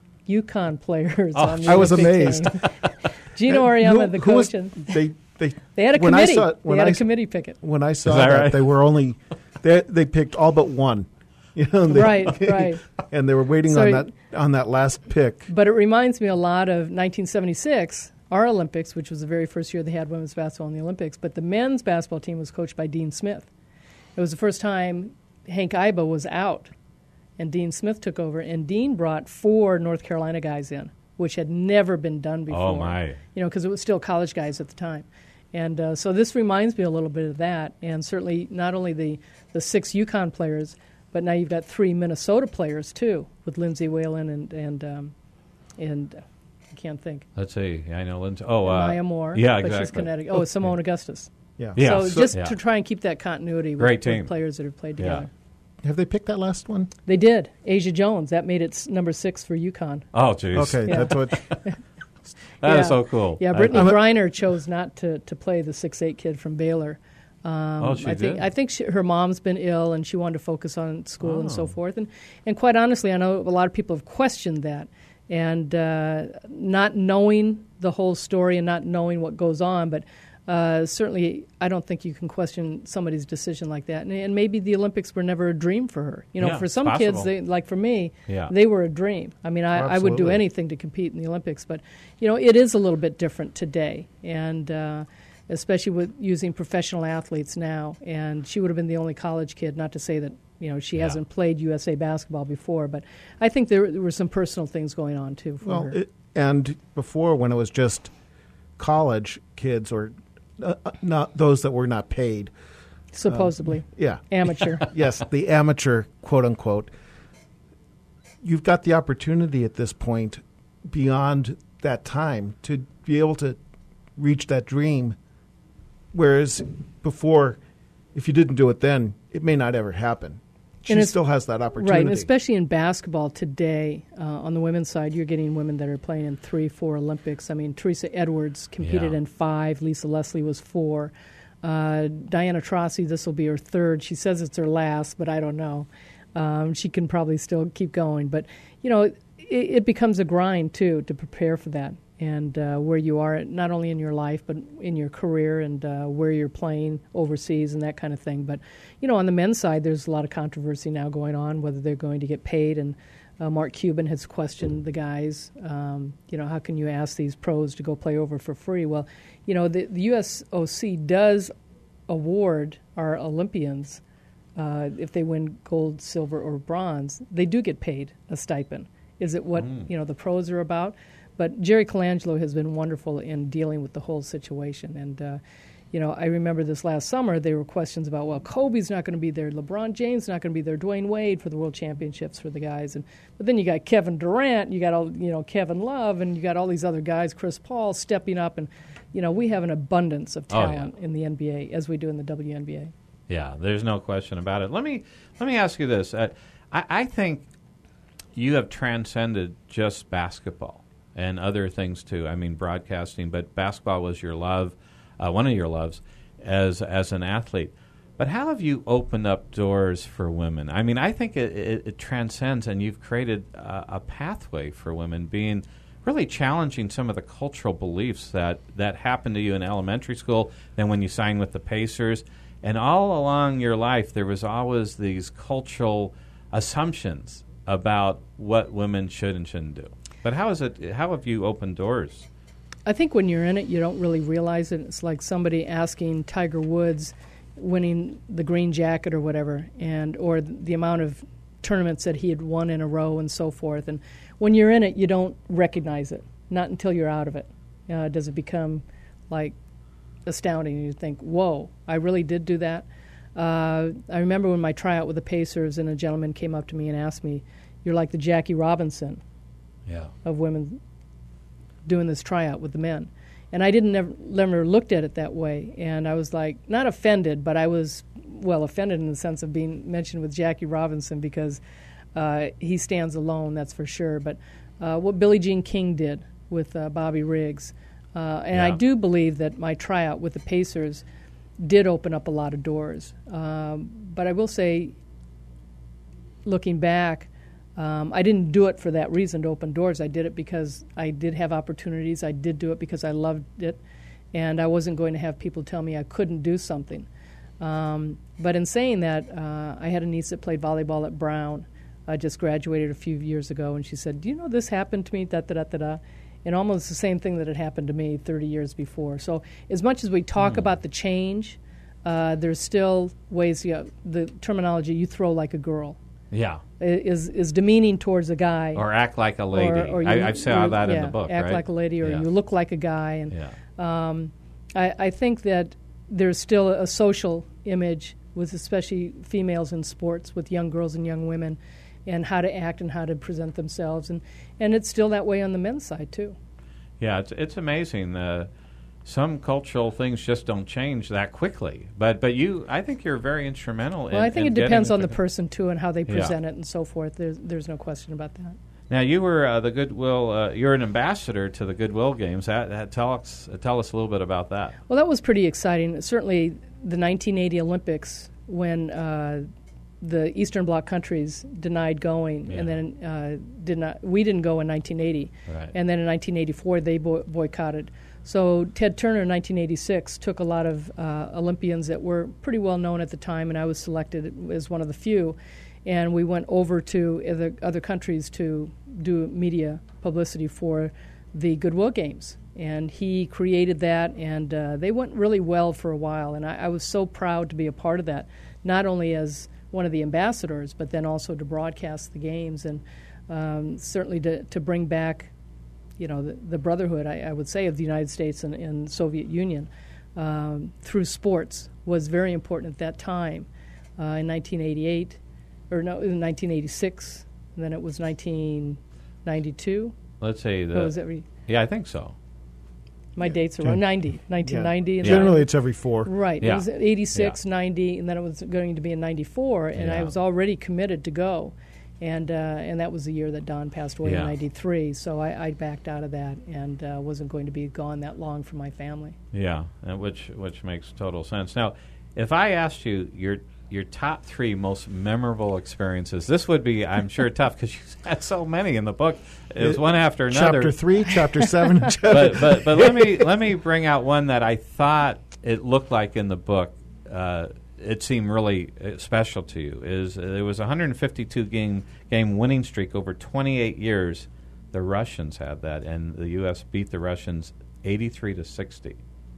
UConn players Oh, on the I was Olympic amazed. team. Gino Oriema, the Who was- coach. and they, they, they had a when I committee. saw- They when had I a s- committee pick it. When I saw that that, right? they were only they they picked all but one. You know, and they- Right, right. And they were waiting So- on that on that last pick. But it reminds me a lot of nineteen seventy-six, our Olympics, which was the very first year they had women's basketball in the Olympics. But the men's basketball team was coached by Dean Smith. It was the first time Hank Iba was out, and Dean Smith took over. And Dean brought four North Carolina guys in, which had never been done before. Oh, my. You know, because it was still college guys at the time. And uh, so this reminds me a little bit of that. And certainly not only the, the six UConn players, but now you've got three Minnesota players too, with Lindsay Whalen and and um, and uh, I can't think. Let's see. I know Lindsay. Oh, and uh, Maya Moore. Yeah, but exactly. she's Connecticut. Oh, Simone Augustus. Yeah. Yeah. So, So- just yeah. to try and keep that continuity with, Great team. with players that have played Yeah. together. Have they picked that last one? They did. Asia Jones. That made it s- number six for UConn. Oh, jeez. Okay, Yeah. that's what. That Yeah. is so cool. Yeah, I- Brittany I'm a- Griner chose not to, to play the six eight kid from Baylor. Um, Oh, she I think did? I think she, her mom's been ill, and she wanted to focus on school and Oh. so forth. And and quite honestly, I know a lot of people have questioned that, and uh, not knowing the whole story and not knowing what goes on. But uh, certainly, I don't think you can question somebody's decision like that. And, and maybe the Olympics were never a dream for her. You know, Yeah, for it's some kids, possible. they, like for me, Yeah. they were a dream. I mean, I, I would do Absolutely. anything to compete in the Olympics. But you know, it is a little bit different today, and. Uh, especially with using professional athletes now. And she would have been the only college kid, not to say that, you know, she Yeah. hasn't played U S A basketball before, but I think there, there were some personal things going on, too, for Well, her. it, and before when it was just college kids or uh, uh, not those that were not paid. Supposedly. Yeah. Amateur. Yes, the amateur, quote unquote. You've got the opportunity at this point beyond that time to be able to reach that dream. Whereas before, if you didn't do it then, it may not ever happen. She And it's- still has that opportunity. Right, and especially in basketball today, uh, on the women's side, you're getting women that are playing in three, four Olympics. I mean, Teresa Edwards competed Yeah. in five. Lisa Leslie was four. Uh, Diana Taurasi, this will be her third. She says it's her last, but I don't know. Um, she can probably still keep going. But, you know, it, it becomes a grind, too, to prepare for that. And uh, where you are, not only in your life, but in your career and uh, where you're playing overseas and that kind of thing. But, you know, on the men's side, there's a lot of controversy now going on, whether they're going to get paid. And uh, Mark Cuban has questioned the guys. Um, you know, how can you ask these pros to go play over for free? Well, you know, the, the U S O C does award our Olympians, uh, if they win gold, silver, or bronze, they do get paid a stipend. Is it what, Mm. you know, the pros are about? But Jerry Colangelo has been wonderful in dealing with the whole situation. And, uh, you know, I remember this last summer, there were questions about, well, Kobe's not going to be there, LeBron James not going to be there, Dwayne Wade for the World Championships for the guys. And But then you got Kevin Durant, you got, all, you know, Kevin Love, and you got all these other guys, Chris Paul, stepping up. And, you know, we have an abundance of Oh, yeah. talent in the N B A, as we do in the W N B A. Yeah, there's no question about it. Let me let me ask you this. Uh, I, I think you have transcended just basketball and other things too. I mean, broadcasting, but basketball was your love, uh, one of your loves as as an athlete. But how have you opened up doors for women? I mean, I think it, it, it transcends, and you've created a, a pathway for women, being really challenging some of the cultural beliefs that, that happened to you in elementary school, then when you signed with the Pacers. And all along your life, there was always these cultural assumptions about what women should and shouldn't do. But how is it? How have you opened doors? I think when you're in it, you don't really realize it. It's like somebody asking Tiger Woods winning the green jacket or whatever, and or the amount of tournaments that he had won in a row and so forth. And when you're in it, you don't recognize it. Not until you're out of it uh, does it become like astounding. And you think, whoa, I really did do that. Uh, I remember when my tryout with the Pacers, and a gentleman came up to me and asked me, "You're like the Jackie Robinson Yeah. of women doing this tryout with the men." And I didn't never, never looked at it that way. And I was like, not offended, but I was, well, offended in the sense of being mentioned with Jackie Robinson, because uh, he stands alone, that's for sure. But uh, what Billie Jean King did with uh, Bobby Riggs, uh, and Yeah. I do believe that my tryout with the Pacers did open up a lot of doors. Um, but I will say, looking back, Um, I didn't do it for that reason, to open doors. I did it because I did have opportunities. I did do it because I loved it, and I wasn't going to have people tell me I couldn't do something. Um, but in saying that, uh, I had a niece that played volleyball at Brown. I just graduated a few years ago, and she said, "Do you know this happened to me, da-da-da-da-da?" And almost the same thing that had happened to me thirty years before. So as much as we talk about the change, uh, there's still ways, you know, the terminology, you throw like a girl, Yeah. is is demeaning towards a guy, Or act like a lady. Or, or you, I, I've saw or, that yeah, in the book, act right? like a lady, or Yeah. you look like a guy, and Yeah. um, I, I think that there's still a social image with especially females in sports, with young girls and young women, and how to act and how to present themselves. And, and it's still that way on the men's side, too. Yeah, it's it's amazing. Uh, some cultural things just don't change that quickly. But but you, I think you're very instrumental in Well, I think in it depends getting on the person, too, and how they Yeah. present it and so forth. There's, there's no question about that. Now, you were uh, the Goodwill, uh, you're an ambassador to the Goodwill Games. That, that, tell, us, uh, tell us a little bit about that. Well, that was pretty exciting. Certainly the nineteen eighty Olympics, when uh, the Eastern Bloc countries denied going, Yeah. and then uh, did not. We didn't go in nineteen eighty, Right. and then in nineteen eighty-four they boy- boycotted. So Ted Turner in nineteen eighty-six took a lot of uh, Olympians that were pretty well known at the time, and I was selected as one of the few. And we went over to other, other countries to do media publicity for the Goodwill Games. And he created that, and uh, they went really well for a while. And I, I was so proud to be a part of that, not only as one of the ambassadors, but then also to broadcast the games and um, certainly to, to bring back, you know, the, the brotherhood, I, I would say, of the United States and, and Soviet Union um, through sports was very important at that time. Uh, in nineteen eighty-eight, or no, in nineteen eighty-six, and then it was nineteen ninety-two. Let's say Oh, the, is that re- yeah, I think so. my dates are wrong. ninety, nineteen ninety. Yeah. And Generally, then, it's every four. right. Yeah. It was eighty-six, Yeah. ninety, and then it was going to be in ninety-four, and Yeah. I was already committed to go. And uh, and that was the year that Don passed away Yeah. in ninety-three, so I, I backed out of that and uh, wasn't going to be gone that long from my family. Yeah, uh, which which makes total sense. Now, if I asked you your your top three most memorable experiences, this would be, I'm sure, tough because you had so many in the book. It was one after another. Chapter three, chapter seven. but but but let me let me bring out one that I thought it looked like in the book. Uh, it seemed really uh, special to you. Is uh, there was a one hundred fifty-two game game winning streak over twenty-eight years. The Russians had that, and the U S beat the Russians eighty-three to sixty.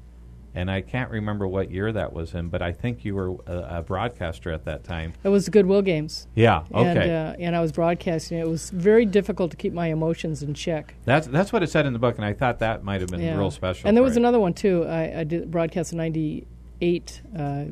And I can't remember what year that was in, but I think you were a, a broadcaster at that time. It was the Goodwill Games. Yeah. Okay. And, uh, and I was broadcasting. It was very difficult to keep my emotions in check. That's that's what it said in the book, and I thought that might have been Yeah. real special. And there for was you. another one too. I, I did broadcast in ninety-eight uh,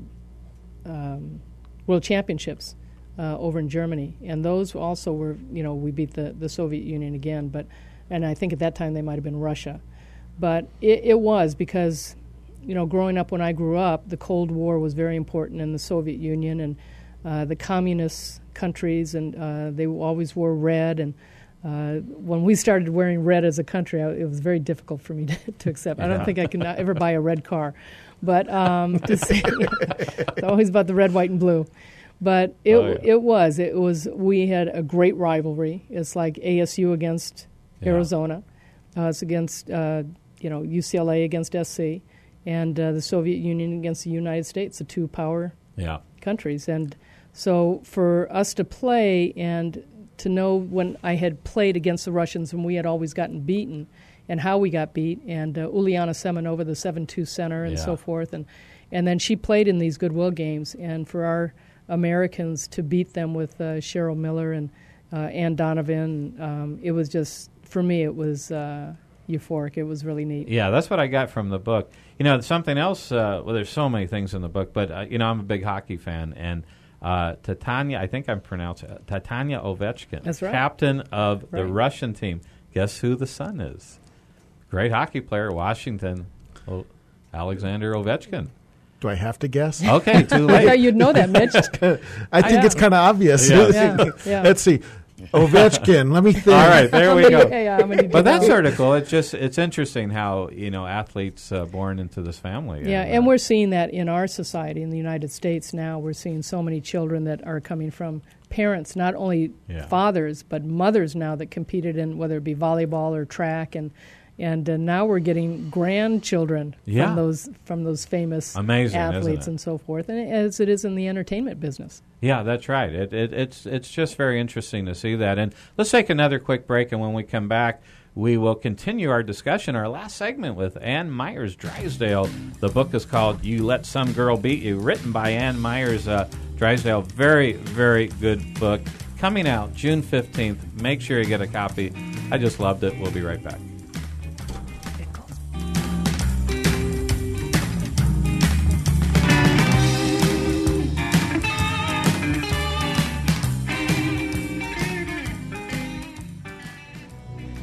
um, World Championships uh, over in Germany, and those also were, you know, we beat the, the Soviet Union again, but and I think at that time they might have been Russia, but it, it was because, you know, growing up when I grew up, the Cold War was very important in the Soviet Union and uh, the communist countries, and uh, they always wore red. And uh, when we started wearing red as a country, I, it was very difficult for me to, to accept. I don't Yeah. think I can ever buy a red car, but um, to say, it's always about the red, white, and blue. But it Oh, yeah. it was it was we had a great rivalry. It's like A S U against Yeah. Arizona. Uh, it's against uh, you know U C L A against S C, and uh, the Soviet Union against the United States, the two power Yeah. countries. And so for us to play and to know when I had played against the Russians and we had always gotten beaten and how we got beat, and uh, Uliana Semenova, the seven two center, and Yeah. so forth. And, and then she played in these Goodwill Games, and for our Americans to beat them with uh, Cheryl Miller and uh, Ann Donovan, um, it was just, for me, it was uh, euphoric. It was really neat. Yeah, that's what I got from the book. You know, something else, uh, well, there's so many things in the book, but, uh, you know, I'm a big hockey fan, and uh, Titania, I think I'm pronouncing it, Titania Ovechkin, That's right. captain of the Right. Russian team. Guess who the son is? Great hockey player, Washington, o- Alexander Ovechkin. Do I have to guess? Okay, too I late. thought you'd know that, Mitch. I think I it's kind of obvious. Yeah. Yeah, yeah. Let's see. Ovechkin. Let me think. All right, there we go. Yeah, I'm gonna do But that's that. article, it's just, it's interesting how, you know, athletes uh, born into this family. Yeah, uh, and we're seeing that in our society in the United States now. We're seeing so many children that are coming from parents, not only Yeah. fathers, but mothers now that competed in whether it be volleyball or track, and and uh, now we're getting grandchildren Yeah. from those from those famous Amazing, isn't athletes it? and so forth, and as it is in the entertainment business. Yeah, that's right. It, it, it's it's just very interesting to see that. And let's take another quick break, and when we come back, we will continue our discussion, our last segment with Ann Myers Drysdale. The book is called You Let Some Girl Beat You, written by Ann Myers uh, Drysdale. Very, very good book. Coming out June fifteenth. Make sure you get a copy. I just loved it. We'll be right back.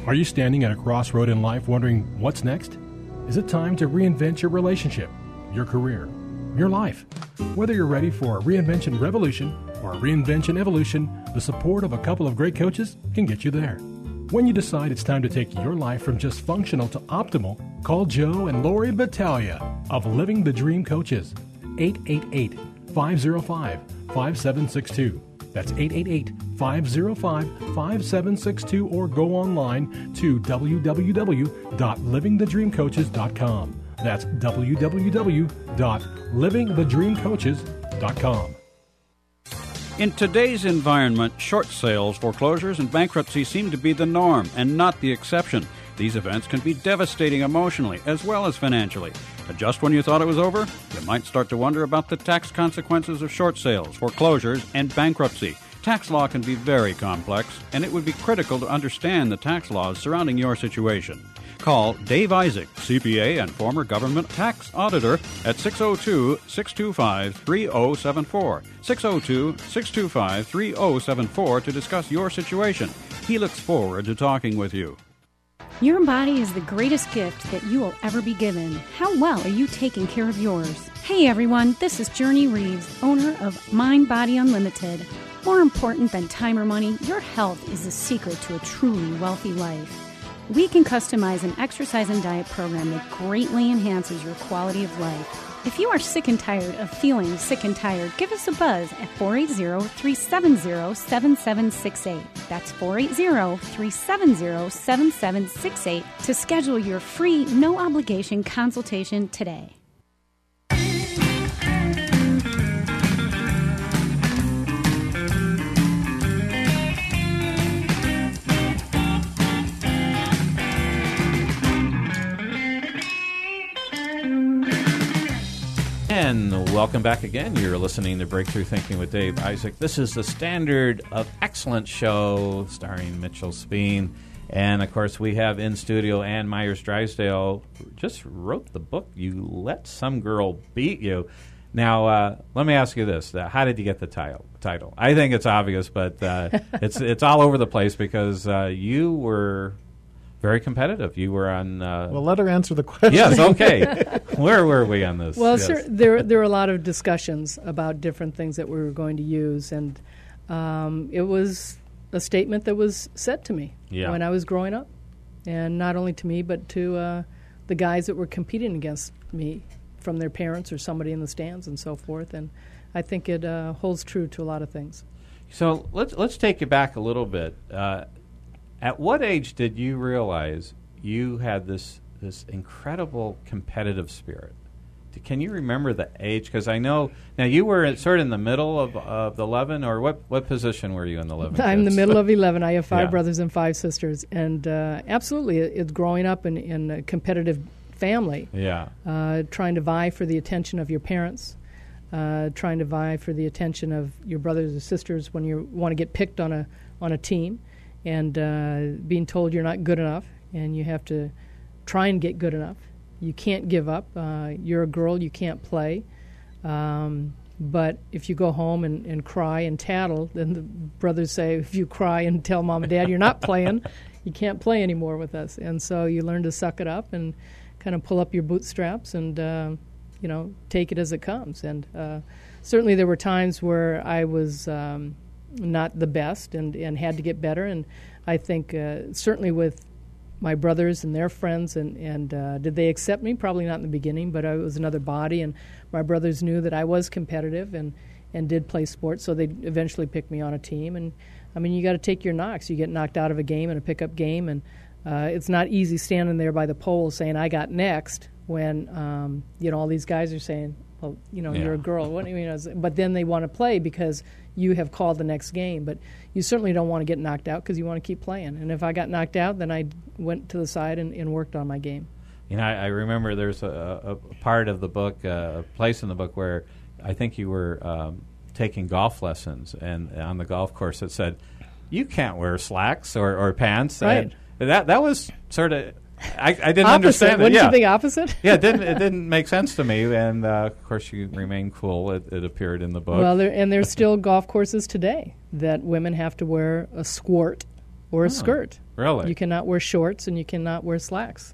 Are you standing at a crossroad in life wondering what's next? Is it time to reinvent your relationship, your career, your life? Whether you're ready for a reinvention revolution or a reinvention evolution, the support of a couple of great coaches can get you there. When you decide it's time to take your life from just functional to optimal, call Joe and Lori Battaglia of Living the Dream Coaches, eight eight eight, five oh five, five seven six two. That's eight eight eight, five oh five, five seven six two, or go online to w w w dot living the dream coaches dot com. That's w w w dot living the dream coaches dot com. In today's environment, short sales, foreclosures, and bankruptcy seem to be the norm and not the exception. These events can be devastating emotionally as well as financially. But just when you thought it was over, you might start to wonder about the tax consequences of short sales, foreclosures, and bankruptcy. Tax law can be very complex, and it would be critical to understand the tax laws surrounding your situation. Call Dave Isaac, C P A and former government tax auditor, at six oh two, six two five, three oh seven four. six oh two, six two five, three oh seven four to discuss your situation. He looks forward to talking with you. Your body is the greatest gift that you will ever be given. How well are you taking care of yours? Hey everyone, this is Journey Reeves, owner of Mind Body Unlimited. More important than time or money, your health is the secret to a truly wealthy life. We can customize an exercise and diet program that greatly enhances your quality of life. If you are sick and tired of feeling sick and tired, give us a buzz at four eight zero, three seven zero, seven seven six eight. That's four eight zero, three seven zero, seven seven six eight to schedule your free, no-obligation consultation today. And welcome back again. You're listening to Breakthrough Thinking with Dave Isaac. This is the Standard of Excellence show starring Mitchell Speen. And, of course, we have in studio Ann Myers Drysdale, who just wrote the book, You Let Some Girl Beat You. Now, uh, let me ask you this. Uh, how did you get the title? title? I think it's obvious, but uh, it's it's all over the place because uh, you were very competitive. You were on... Uh, well, let her answer the question. Yes, okay. Where were we on this? Well, yes. sir, there there were a lot of discussions about different things that we were going to use, and um, it was a statement that was said to me yeah. when I was growing up, and not only to me, but to uh, the guys that were competing against me from their parents or somebody in the stands and so forth, and I think it uh, holds true to a lot of things. So let's let's take you back a little bit. Uh, At what age did you realize you had this this incredible competitive spirit? Can you remember the age? Because I know now you were sort of in the middle of, of the eleven, or what? What position were you in the eleven? I'm kids? the middle of eleven. I have five Yeah. brothers and five sisters, and uh, absolutely, it, it's growing up in, in a competitive family. Yeah. Uh, trying to vie for the attention of your parents, uh, trying to vie for the attention of your brothers or sisters when you want to get picked on a on a team. And uh, being told you're not good enough, and you have to try and get good enough. You can't give up. Uh, you're a girl, you can't play. Um, but if you go home and, and cry and tattle, then the brothers say, if you cry and tell mom and dad you're not playing, you can't play anymore with us. And so you learn to suck it up and kind of pull up your bootstraps and, uh, you know, take it as it comes. And uh, certainly there were times where I was... Um, not the best and, and had to get better. And I think uh, certainly with my brothers and their friends, and, and uh, did they accept me? Probably not in the beginning, but I was another body, and my brothers knew that I was competitive and, and did play sports, so they eventually picked me on a team. And, I mean, you got to take your knocks. You get knocked out of a game in a pickup game, and uh, it's not easy standing there by the pole saying, I got next, when, um, you know, all these guys are saying, well, you know, yeah. you're a girl. What, you know, but then they want to play because you have called the next game. But you certainly don't want to get knocked out because you want to keep playing. And if I got knocked out, then I went to the side and, and worked on my game. You know, I, I remember there's a, a part of the book, uh, a place in the book where I think you were um, taking golf lessons, and on the golf course it said, you can't wear slacks or, or pants. Right. And that that was sort of... I, I didn't opposite. understand it. Wouldn't yeah. you think opposite? yeah, it didn't it didn't make sense to me, and uh, of course you remain cool. It, it appeared in the book. Well, there, and there's still golf courses today that women have to wear a squirt or a Oh, skirt. really? You cannot wear shorts and you cannot wear slacks.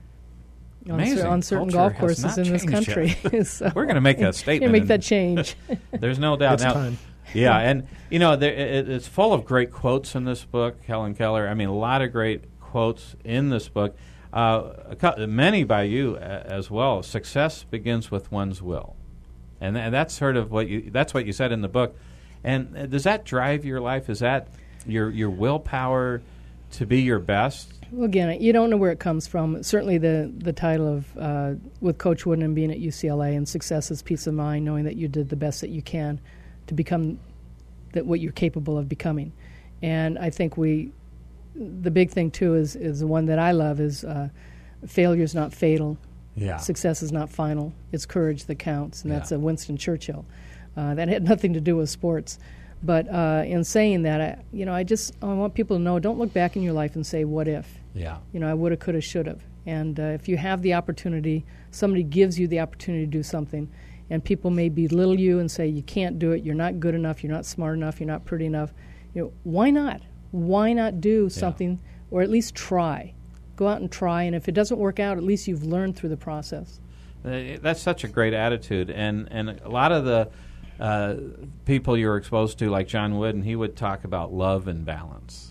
On, cer- Amazing. on certain Culture golf has courses not in this changed country. yet. So We're going to make a you statement. make and that change. There's no doubt. It's now, time. Yeah, and you know, there, it, it's full of great quotes in this book, Helen Keller. I mean, a lot of great quotes in this book. Uh, a cou- many by you a, as well. Success begins with one's will, and, th- and that's sort of what you. That's what you said in the book. And uh, does that drive your life? Is that your your willpower to be your best? Well, again, you don't know where it comes from. Certainly, the the title of uh, with Coach Wooden and being at U C L A, and success is peace of mind, knowing that you did the best that you can to become that what you're capable of becoming. And I think we, the big thing too is is the one that I love is uh, failure is not fatal. Yeah. Success is not final. It's courage that counts, and that's Yeah. a Winston Churchill. Uh, that had nothing to do with sports. But uh, in saying that, I, you know, I just I want people to know, don't look back in your life and say, what if? Yeah. You know, I would have, could have, should have. And uh, if you have the opportunity, somebody gives you the opportunity to do something, and people may belittle you and say, you can't do it, you're not good enough, you're not smart enough, you're not pretty enough. You know, why not? Why not do something, or at least try? Go out and try, and if it doesn't work out, at least you've learned through the process. Uh, That's such a great attitude, and and a lot of the uh, people you're exposed to, like John Wood, and he would talk about love and balance.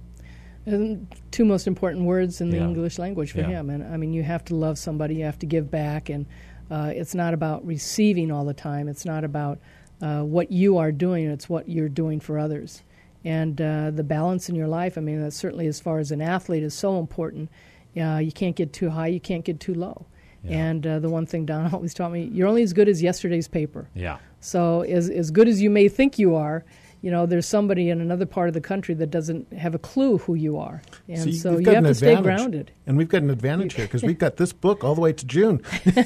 And two most important words in the Yeah. English language for Yeah. him. And I mean, you have to love somebody, you have to give back, and uh, it's not about receiving all the time. It's not about uh, what you are doing, it's what you're doing for others. And uh, the balance in your life, I mean, that's certainly as far as an athlete is so important. Uh, you can't get too high, you can't get too low. Yeah. And uh, the one thing Don always taught me, you're only as good as yesterday's paper. Yeah. So as as good as you may think you are, you know, there's somebody in another part of the country that doesn't have a clue who you are. And See, so we've you got have an to stay advantage. grounded. And we've got an advantage here because we've got this book all the way to June.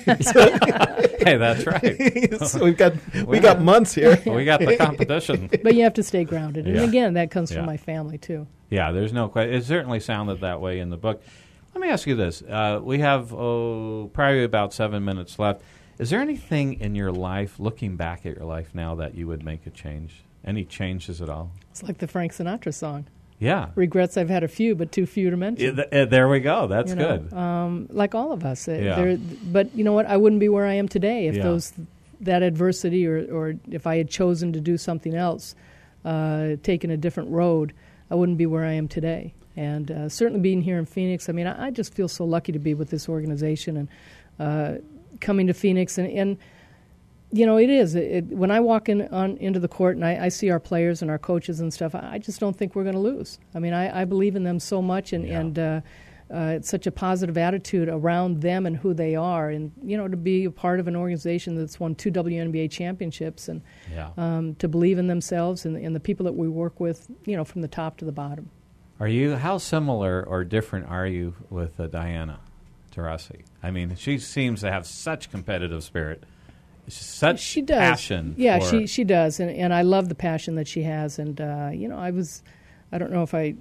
Hey, that's right. So we've got we got months here. We got the competition. But you have to stay grounded. And Yeah. again, that comes Yeah. from my family, too. Yeah, there's no question. It certainly sounded that way in the book. Let me ask you this. Uh, we have oh, probably about seven minutes left. Is there anything in your life, looking back at your life now, that you would make a change? Any changes at all? It's like the Frank Sinatra song. Yeah. Regrets I've had a few, but too few to mention. Yeah, th- uh, there we go. That's You know, good. Um, like all of us. Uh, Yeah. there- but you know what? I wouldn't be where I am today if Yeah. those that adversity or, or if I had chosen to do something else, uh, taken a different road, I wouldn't be where I am today. And uh, certainly being here in Phoenix, I mean, I, I just feel so lucky to be with this organization and uh, coming to Phoenix. And, and you know, it is. It, it, when I walk in on into the court and I, I see our players and our coaches and stuff, I, I just don't think we're going to lose. I mean, I, I believe in them so much, and, Yeah. and uh, uh, it's such a positive attitude around them and who they are. And, you know, to be a part of an organization that's won two W N B A championships and Yeah. um, to believe in themselves and, and the people that we work with, you know, from the top to the bottom. Are you? How similar or different are you with uh, Diana Taurasi? I mean, she seems to have such competitive spirit, such she does. passion. Yeah, for she she does, and and I love the passion that she has. And uh, you know, I was, I don't know if I,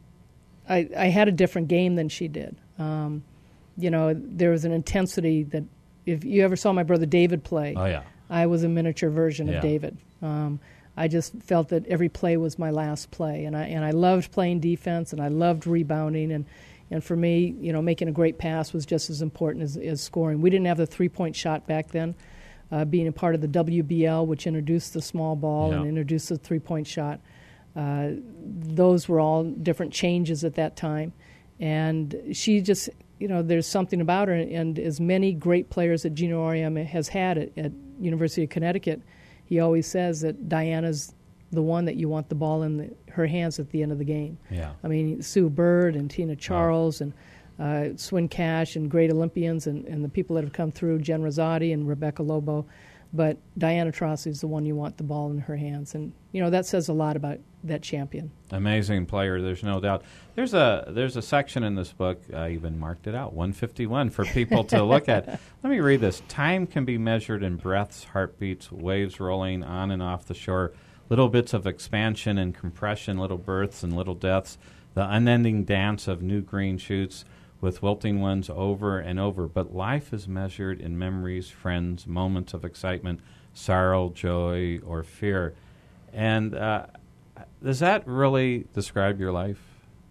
I I had a different game than she did. Um, you know, there was an intensity that if you ever saw my brother David play, Oh yeah. I was a miniature version Yeah. of David. Um, I just felt that every play was my last play, and I and I loved playing defense, and I loved rebounding, and and for me, you know, making a great pass was just as important as, as scoring. We didn't have the three-point shot back then. Uh, being a part of the W B L, which introduced the small ball Yeah. and introduced the three-point shot, uh, those were all different changes at that time. And she just, you know, there's something about her, and as many great players that Gino Auriemma has had at, at University of Connecticut, he always says that Diana's the one that you want the ball in the, her hands at the end of the game. Yeah. I mean, Sue Bird and Tina Charles and uh, Swin Cash and great Olympians and, and the people that have come through, Jen Rosati and Rebecca Lobo. But Diana Taurasi is the one you want the ball in her hands. And, you know, that says a lot about that champion. Amazing player, there's no doubt. There's a there's a section in this book, I even marked it out, one fifty-one, for people to look at. Let me read this. Time can be measured in breaths, heartbeats, waves rolling on and off the shore, little bits of expansion and compression, little births and little deaths, the unending dance of new green shoots with wilting ones over and over. But life is measured in memories, friends, moments of excitement, sorrow, joy, or fear. And uh, does that really describe your life?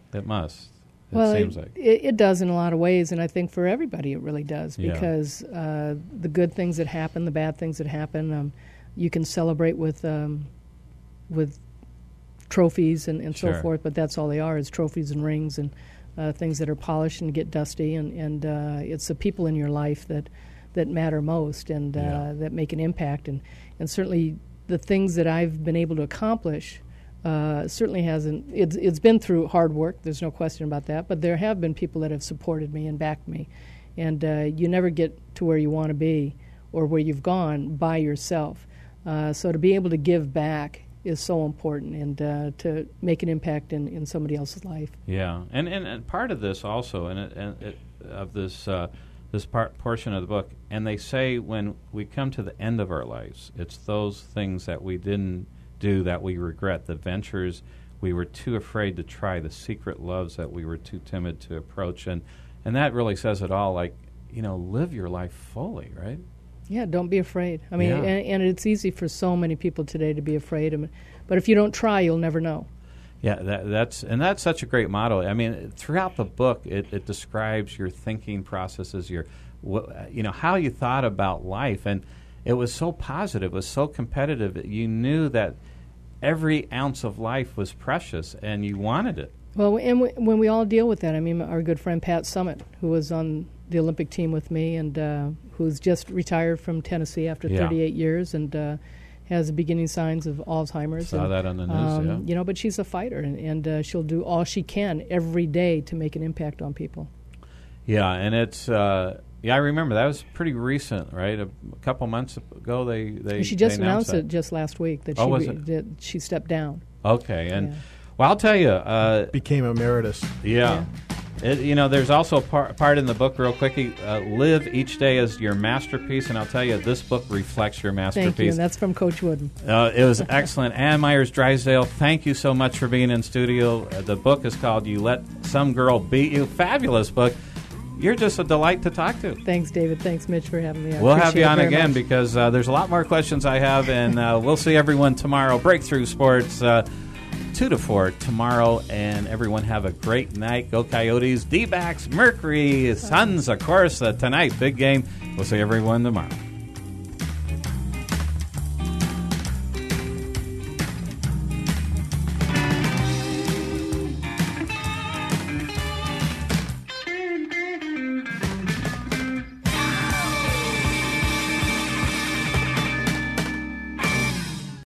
It must. It well, seems it, like. it, it does in a lot of ways, and I think for everybody it really does, Yeah. because uh, the good things that happen, the bad things that happen, um, you can celebrate with um, with trophies and, and Sure. so forth, but that's all they are, is trophies and rings and uh, things that are polished and get dusty, and, and uh, it's the people in your life that, that matter most and uh, Yeah. that make an impact, and, and certainly the things that I've been able to accomplish Uh, certainly hasn't. It's, it's been through hard work. There's no question about that. But there have been people that have supported me and backed me, and uh, you never get to where you want to be or where you've gone by yourself. Uh, so to be able to give back is so important, and uh, to make an impact in, in somebody else's life. Yeah, and, and, and part of this also, and, it, and it, of this uh, this part portion of the book, and they say when we come to the end of our lives, it's those things that we didn't do that we regret, the ventures we were too afraid to try, the secret loves that we were too timid to approach, and and that really says it all. Like, you know, live your life fully, right? Yeah, don't be afraid. I mean, Yeah. and, and it's easy for so many people today to be afraid of it, but if you don't try, you'll never know. Yeah, that, that's and that's such a great motto. I mean, throughout the book, it, it describes your thinking processes, your, wh- you know, how you thought about life, and it was so positive, it was so competitive. That you knew that every ounce of life was precious, and you wanted it. Well, and w- when we all deal with that, I mean, our good friend Pat Summitt, who was on the Olympic team with me, and uh, who's just retired from Tennessee after Yeah. thirty-eight years, and uh, has beginning signs of Alzheimer's. Saw and, that on the news, um, yeah. You know, but she's a fighter, and, and uh, she'll do all she can every day to make an impact on people. Yeah, and it's uh, yeah, I remember that was pretty recent, right? A, a couple months ago, they they she just they announced that. it just last week that Oh, she was re- it? that she stepped down. Okay, and Yeah. well, I'll tell you, uh, Became emeritus. yeah. It, you know, there's also a par- part in the book, real quickly, uh, live each day as your masterpiece, and I'll tell you, this book reflects your masterpiece. Thank you, and that's from Coach Wooden. Uh, it was excellent. Ann Myers Drysdale, thank you so much for being in studio. Uh, the book is called You Let Some Girl Beat You. Fabulous book. You're just a delight to talk to. Thanks, David. Thanks, Mitch, for having me. I We'll have you appreciate it on very again much. because uh, there's a lot more questions I have, and uh, we'll see everyone tomorrow. Breakthrough Sports, uh, two to four tomorrow, and everyone have a great night. Go Coyotes, D-backs, Mercury, Suns, of course, uh, tonight. Big game. We'll see everyone tomorrow.